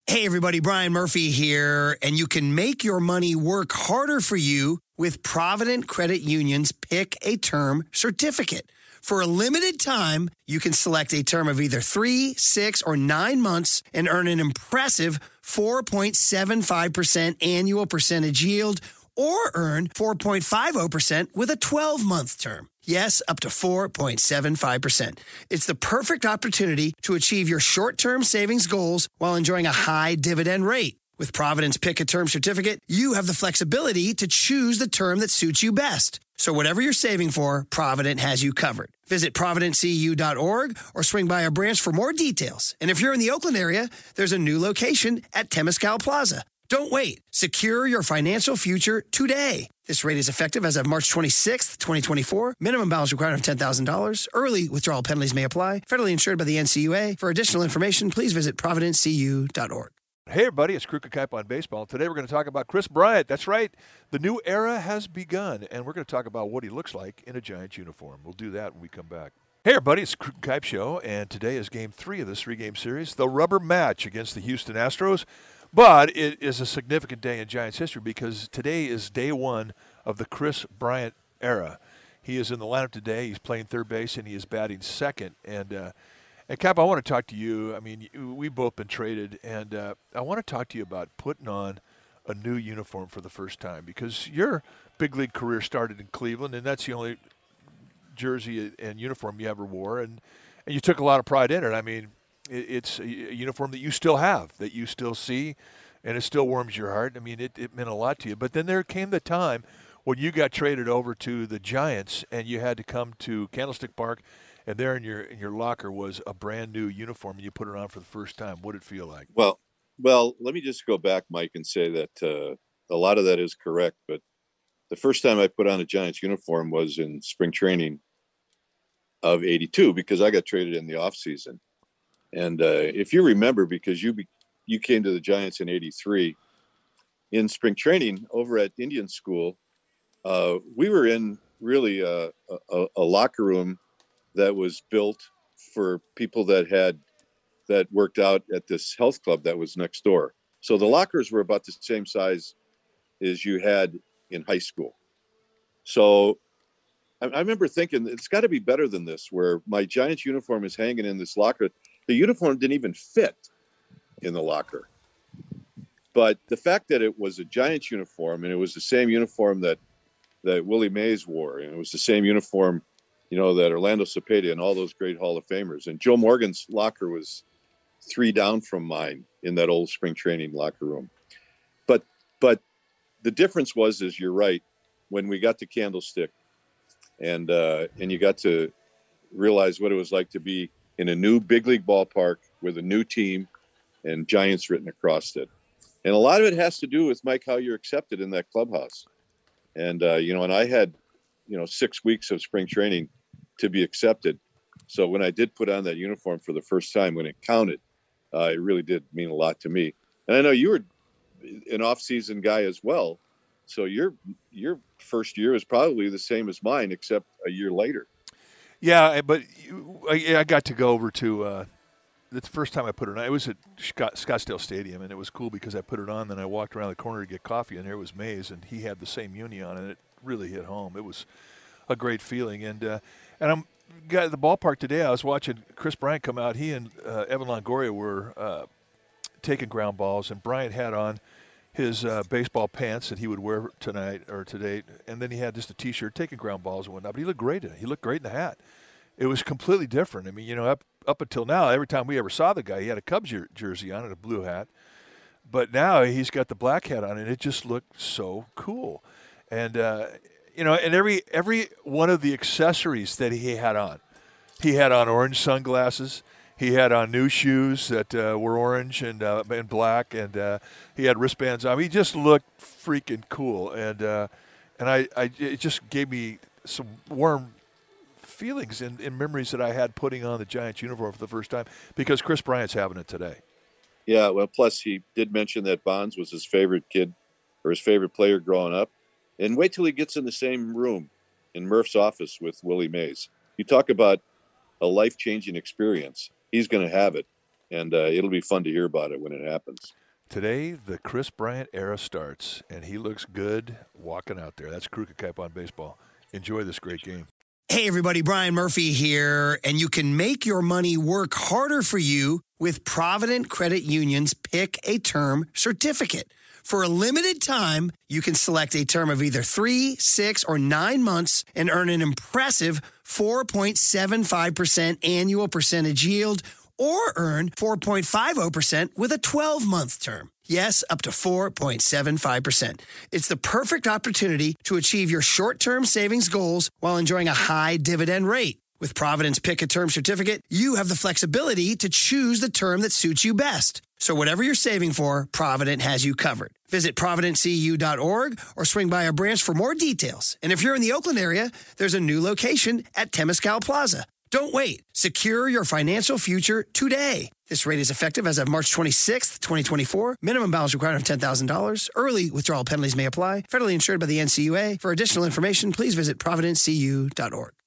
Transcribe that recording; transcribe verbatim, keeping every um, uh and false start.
Hey, everybody, Brian Murphy here, and you can make your money work harder for you with Provident Credit Union's Pick a Term certificate. For a limited time, you can select a term of either three, six, or nine months and earn an impressive four point seven five percent annual percentage yield, or earn four point five zero percent with a twelve-month term. Yes, up to four point seven five percent. It's the perfect opportunity to achieve your short-term savings goals while enjoying a high dividend rate. With Provident's Pick a Term certificate, you have the flexibility to choose the term that suits you best. So whatever you're saving for, Provident has you covered. Visit provident c u dot org or swing by a branch for more details. And if you're in the Oakland area, there's a new location at Temescal Plaza. Don't wait. Secure your financial future today. This rate is effective as of March twenty-sixth, twenty twenty-four. Minimum balance required of ten thousand dollars. Early withdrawal penalties may apply. Federally insured by the N C U A. For additional information, please visit provident c u dot org. Hey, everybody, it's Kruka Kuip on Baseball. Today we're going to talk about Kris Bryant. That's right. The new era has begun, and we're going to talk about what he looks like in a Giants uniform. We'll do that when we come back. Hey, everybody, it's Kruka Kuip Show, and today is game three of this three-game series, the rubber match against the Houston Astros. But it is a significant day in Giants history because today is day one of the Kris Bryant era. He is in the lineup today. He's playing third base, and he is batting second. And, uh, and Cap, I want to talk to you. I mean, we've both been traded, and uh, I want to talk to you about putting on a new uniform for the first time because your big league career started in Cleveland, and that's the only jersey and uniform you ever wore, and, and you took a lot of pride in it. I mean, it's a uniform that you still have, that you still see, and it still warms your heart. I mean, it, it meant a lot to you. But then there came the time when you got traded over to the Giants, and you had to come to Candlestick Park, and there in your in your locker was a brand new uniform, and you put it on for the first time. What did it feel like? Well, well, let me just go back, Mike, and say that uh, a lot of that is correct. But the first time I put on a Giants uniform was in spring training of eighty-two because I got traded in the offseason. And uh, if you remember, because you be, you came to the Giants in eighty-three, in spring training over at Indian School, uh, we were in really a, a, a locker room that was built for people that had that worked out at this health club that was next door. So the lockers were about the same size as you had in high school. So I, I remember thinking it's got to be better than this, where my Giants uniform is hanging in this locker. The uniform didn't even fit in the locker. But the fact that it was a Giants uniform, and it was the same uniform that, that Willie Mays wore, and it was the same uniform, you know, that Orlando Cepeda and all those great Hall of Famers. And Joe Morgan's locker was three down from mine in that old spring training locker room. But but the difference was, is you're right, when we got to Candlestick and uh, and you got to realize what it was like to be in a new big league ballpark with a new team and Giants written across it. And a lot of it has to do with, Mike, how you're accepted in that clubhouse. And, uh, you know, and I had, you know, six weeks of spring training to be accepted. So when I did put on that uniform for the first time, when it counted, uh, it really did mean a lot to me. And I know you were an off-season guy as well. So your your first year is probably the same as mine, except a year later. Yeah, but you, I, I got to go over to uh, – the first time I put it on, it was at Scott, Scottsdale Stadium, and it was cool because I put it on, then I walked around the corner to get coffee, and there was Mays, and he had the same uni on, and it really hit home. It was a great feeling. And uh, and I'm got at the ballpark today, I was watching Kris Bryant come out. He and uh, Evan Longoria were uh, taking ground balls, and Bryant had on his uh, baseball pants that he would wear tonight or today, and then he had just a T-shirt taking ground balls and whatnot. But he looked great in it. He looked great in the hat. It was completely different. I mean, you know, up up until now, every time we ever saw the guy, he had a Cubs jer- jersey on and a blue hat. But now he's got the black hat on, and it just looked so cool. And uh, you know, and every every one of the accessories that he had on, he had on orange sunglasses. He had on new shoes that uh, were orange and uh, and black, and uh, he had wristbands on. He just looked freaking cool, and uh, and I, I it just gave me some warm feelings and, and memories that I had putting on the Giants uniform for the first time because Kris Bryant's having it today. Yeah, well, plus he did mention that Bonds was his favorite kid or his favorite player growing up, and wait till he gets in the same room in Murph's office with Willie Mays. You talk about a life-changing experience. He's going to have it. and uh, it'll be fun to hear about it when it happens. Today, the Chris Bryant era starts, and he looks good walking out there. That's Kruka Kuip on baseball. Enjoy this great game. Hey, everybody, Brian Murphy here, and you can make your money work harder for you with Provident Credit Union's Pick a Term certificate. For a limited time, you can select a term of either three, six, or nine months and earn an impressive four point seven five percent annual percentage yield, or earn four point five zero percent with a twelve-month term. Yes, up to four point seven five percent. It's the perfect opportunity to achieve your short-term savings goals while enjoying a high dividend rate. With Provident's Pick a Term certificate, you have the flexibility to choose the term that suits you best. So whatever you're saving for, Provident has you covered. Visit provident c u dot org or swing by a branch for more details. And if you're in the Oakland area, there's a new location at Temescal Plaza. Don't wait. Secure your financial future today. This rate is effective as of March twenty-sixth, twenty twenty-four. Minimum balance required of ten thousand dollars. Early withdrawal penalties may apply. Federally insured by the N C U A. For additional information, please visit provident c u dot org.